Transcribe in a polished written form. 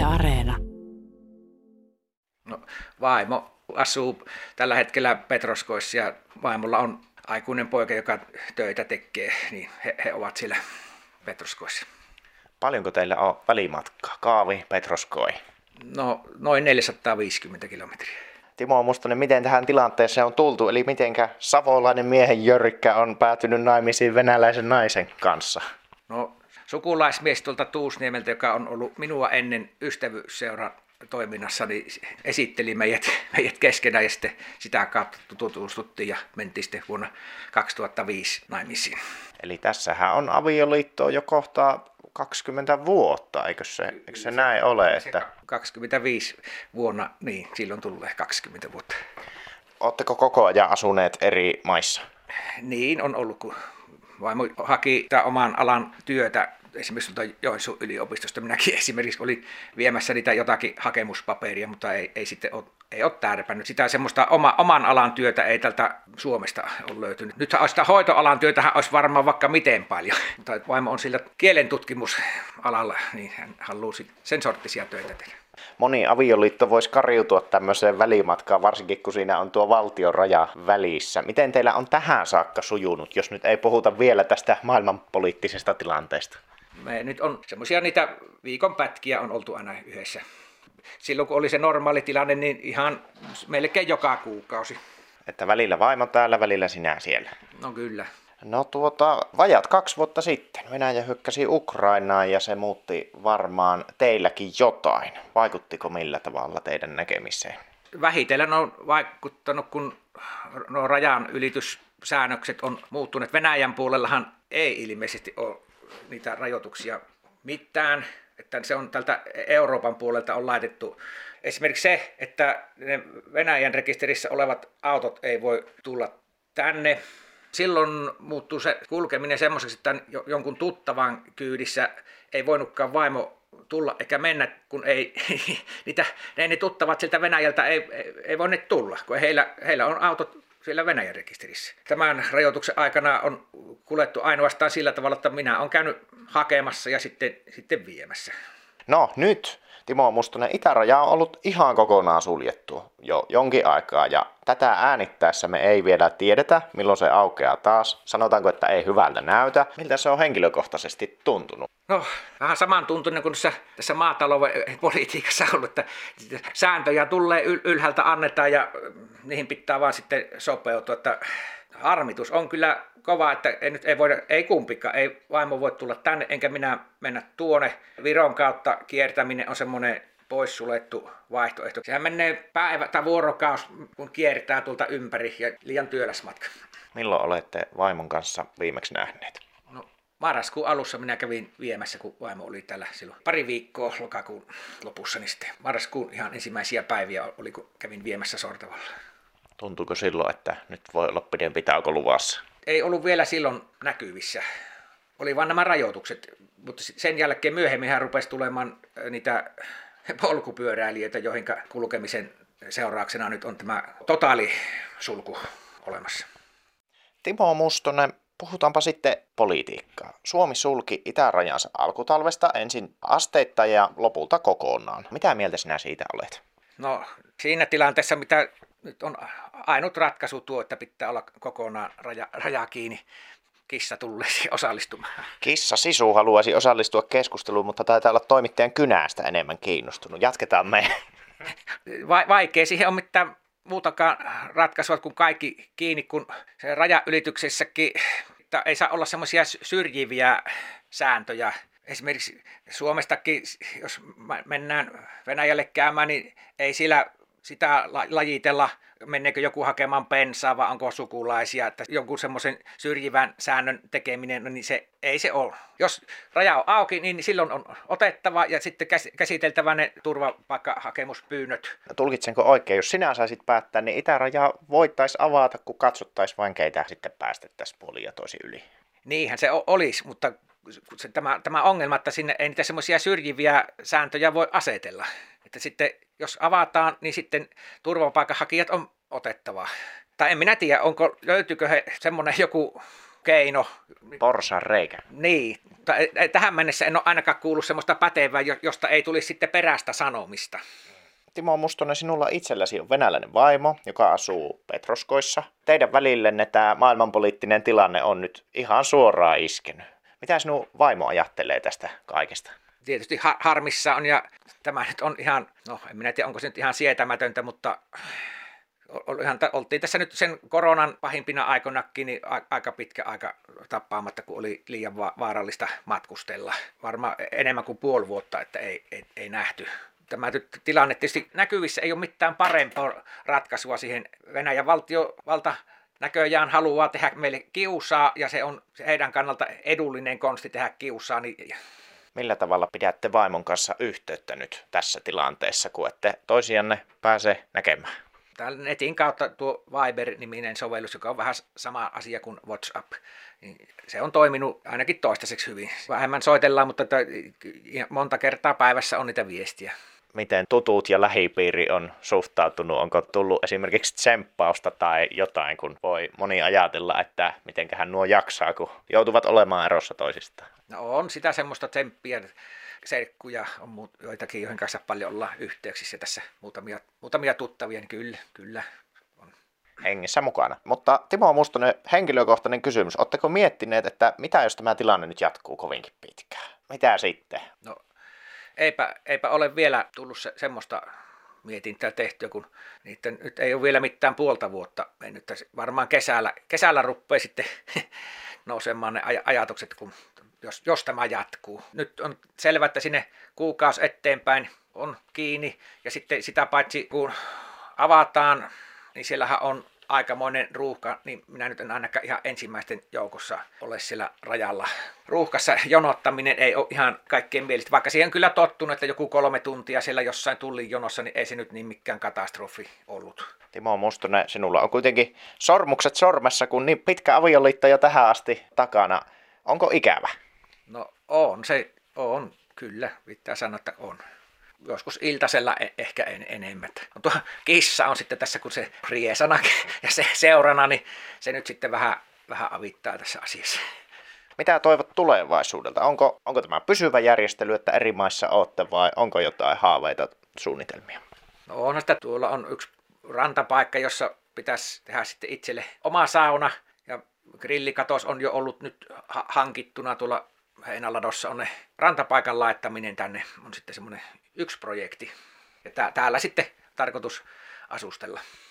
Areena. No, vaimo asuu tällä hetkellä Petroskoissa ja vaimolla on aikuinen poika, joka töitä tekee, niin he ovat siellä Petroskoissa. Paljonko teillä on välimatkaa? Kaavi, Petroskoi. No, noin 450 kilometriä. Timo Mustonen, miten tähän tilanteeseen on tultu? Eli mitenkä savolainen miehen Jörrikkä on päätynyt naimisiin venäläisen naisen kanssa? No, sukulaismies tuolta Tuusniemeltä, joka on ollut minua ennen ystävyysseuran toiminnassa, niin esitteli meidät keskenään ja sitten sitä kautta tutustuttiin ja mentiin sitten vuonna 2005 naimisiin. Eli tässähän on avioliittoa jo kohta 20 vuotta, eikö se näin ole? Että 25 vuonna, niin silloin tulee 20 vuotta. Oletteko koko ajan asuneet eri maissa? Niin on ollut, kun vaimo haki oman alan työtä. Esimerkiksi Joensuun yliopistosta minäkin esimerkiksi olin viemässä niitä jotakin hakemuspaperia, mutta ei sitten ole tärpännyt. Sitä semmoista oman alan työtä ei tältä Suomesta ole löytynyt. Nythän sitä hoitoalan työtähän olisi varmaan vaikka miten paljon. Mutta vaimo on sillä kielentutkimusalalla, niin hän haluaa sen sorttisia töitä tehdä. Moni avioliitto voisi kariutua tämmöiseen välimatkaan, varsinkin kun siinä on tuo valtion raja välissä. Miten teillä on tähän saakka sujunut, jos nyt ei puhuta vielä tästä maailmanpoliittisesta tilanteesta? Me nyt on semmoisia niitä viikonpätkiä on oltu aina yhdessä. Silloin kun oli se normaali tilanne, niin ihan melkein joka kuukausi. Että välillä vaimo täällä, välillä sinä siellä. No kyllä. No vajat 2 vuotta sitten Venäjä hyökkäsi Ukrainaan ja se muutti varmaan teilläkin jotain. Vaikuttiko millä tavalla teidän näkemiseen? Vähitellen on vaikuttanut, kun nuo rajan ylityssäännökset on muuttuneet. Venäjän puolellahan ei ilmeisesti ole niitä rajoituksia mitään, että se on tältä Euroopan puolelta on laitettu. Esimerkiksi se, että ne Venäjän rekisterissä olevat autot ei voi tulla tänne. Silloin muuttuu se kulkeminen semmoiseksi, että jonkun tuttavan kyydissä ei voinutkaan vaimo tulla eikä mennä, kun ne tuttavat siltä Venäjältä ei voineet tulla, kun heillä on autot siellä Venäjän rekisterissä. Tämän rajoituksen aikana on kuljettu ainoastaan sillä tavalla, että minä olen käynyt hakemassa ja sitten viemässä. No nyt, Timo Mustonen, itäraja on ollut ihan kokonaan suljettu jo jonkin aikaa ja tätä äänittäessä me ei vielä tiedetä, milloin se aukeaa taas. Sanotaanko, että ei hyvältä näytä. Miltä se on henkilökohtaisesti tuntunut? No, vähän samantuntuinen kuin tässä maatalouden politiikassa on ollut, että sääntöjä tulee ylhäältä annetaan ja niihin pitää vaan sitten sopeutua. Että harmitus on kyllä kova, että ei kumpikaan, ei vaimo voi tulla tänne enkä minä mennä tuonne. Viron kautta kiertäminen on semmoinen poissuljettu vaihtoehto. Sehän menee päivä tai vuorokausi, kun kiertää tuolta ympäri ja liian työläs matka. Milloin olette vaimon kanssa viimeksi nähneet? No, marraskuun alussa minä kävin viemässä, kun vaimo oli täällä silloin pari viikkoa lokakuun lopussa, niin sitten marraskuun ihan ensimmäisiä päiviä oli, kun kävin viemässä Sortavalla. Tuntuuko silloin, että nyt voi olla pidempi tauko luvassa? Ei ollut vielä silloin näkyvissä. Oli vain nämä rajoitukset, mutta sen jälkeen myöhemmin rupesi tulemaan niitä polkupyöräilijöitä, joihin kulkemisen seurauksena nyt on tämä totaalisulku olemassa. Timo Mustonen, puhutaanpa sitten politiikkaa. Suomi sulki itärajansa alkutalvesta ensin asteittain ja lopulta kokonaan. Mitä mieltä sinä siitä olet? No siinä tilanteessa, mitä nyt on ainut ratkaisu tuo, että pitää olla kokonaan raja kiinni. Kissa tulleesi osallistumaan. Kissa Sisu haluaisi osallistua keskusteluun, mutta taitaa olla toimittajan kynästä enemmän kiinnostunut. Jatketaan me. Vaikea siihen on mitään muutakaan ratkaisua kuin kaikki kiinni, kun se rajaylityksessäkin ei saa olla semmoisia syrjiviä sääntöjä. Esimerkiksi Suomestakin, jos mennään Venäjälle käymään, niin ei sitä lajitella, menneekö joku hakemaan bensaa vai onko sukulaisia, että jonkun semmoisen syrjivän säännön tekeminen, niin ei se ole. Jos raja on auki, niin silloin on otettava ja sitten käsiteltävä ne turvapaikkahakemuspyynnöt. Tulkitsenko oikein, jos sinä saisit päättää, niin itäraja voitaisiin avata, kun katsottaisiin vain keitä sitten päästettäisiin puolin ja toisin yli? Niinhän se olisi, mutta tämä ongelma, että sinne ei niitä semmoisia syrjiviä sääntöjä voi asetella. Että sitten jos avataan, niin sitten turvapaikanhakijat on otettava. Tai en minä tiedä, löytyykö semmoinen joku keino. Porsan reikä. Niin, tähän mennessä en ole ainakaan kuullut semmoista pätevää, josta ei tulisi sitten perästä sanomista. Timo Mustonen, sinulla itselläsi on venäläinen vaimo, joka asuu Petroskoissa. Teidän välillenne tämä maailmanpoliittinen tilanne on nyt ihan suoraan iskenyt. Mitä sinun vaimo ajattelee tästä kaikesta? Tietysti harmissa on, ja tämä nyt on ihan, no en minä tiedä onko se nyt ihan sietämätöntä, mutta oltiin tässä nyt sen koronan pahimpina aikoinakin niin aika pitkä aika tappaamatta, kun oli liian vaarallista matkustella. Varmaan enemmän kuin puoli vuotta, että ei nähty. Tämä tilanne tietysti näkyvissä ei ole mitään parempaa ratkaisua siihen. Venäjän valta näköjään haluaa tehdä meille kiusaa, ja se on heidän kannalta edullinen konsti tehdä kiusaa. Niin millä tavalla pidätte vaimon kanssa yhteyttä nyt tässä tilanteessa, kun ette toisianne pääse näkemään? Täällä netin kautta tuo Viber-niminen sovellus, joka on vähän sama asia kuin WhatsApp, niin se on toiminut ainakin toistaiseksi hyvin. Vähemmän soitellaan, mutta monta kertaa päivässä on niitä viestiä. Miten tutut ja lähipiiri on suhtautunut? Onko tullut esimerkiksi tsemppausta tai jotain, kun voi moni ajatella, että mitenköhän nuo jaksaa, kun joutuvat olemaan erossa toisistaan? No on sitä semmoista tsemppiä, serkkuja on joitakin, joihin kanssa paljon ollaan yhteyksissä tässä, muutamia tuttavia, niin kyllä on. Hengissä mukana. Mutta Timo Mustonen, henkilökohtainen kysymys. Oletteko miettineet, että mitä jos tämä tilanne nyt jatkuu kovinkin pitkään? Mitä sitten? No eipä ole vielä tullut semmoista mietintää tehtyä, kun niiden nyt ei ole vielä mitään puolta vuotta mennyt. Varmaan kesällä rupeaa sitten nousemaan ne ajatukset, jos tämä jatkuu. Nyt on selvä, että sinne kuukausi eteenpäin on kiinni, ja sitten sitä paitsi kun avataan, niin siellähän on aikamoinen ruuhka, niin minä nyt en ainakaan ihan ensimmäisten joukossa ole siellä rajalla. Ruuhkassa jonottaminen ei ole ihan kaikkien mielestä, vaikka siihen on kyllä tottunut, että joku 3 tuntia siellä jossain tullin jonossa, niin ei se nyt niin mikään katastrofi ollut. Timo Mustonen, sinulla on kuitenkin sormukset sormessa, kun niin pitkä avioliitto jo tähän asti takana. Onko ikävä? No on, kyllä, pitää sanoa, että on. Joskus iltasella ehkä enemmän. No, tuo kissa on sitten tässä, kun se riesana ja se seurana, niin se nyt sitten vähän avittaa tässä asiassa. Mitä toivot tulevaisuudelta? Onko tämä pysyvä järjestely, että eri maissa olette, vai onko jotain haaveita, suunnitelmia? No onhan sitä, tuolla on yksi rantapaikka, jossa pitäisi tehdä sitten itselle oma sauna, ja grillikatos on jo ollut nyt hankittuna tuolla Heinäladossa, on ne rantapaikan laittaminen tänne, on sitten semmoinen yksi projekti. Ja täällä sitten tarkoitus asustella.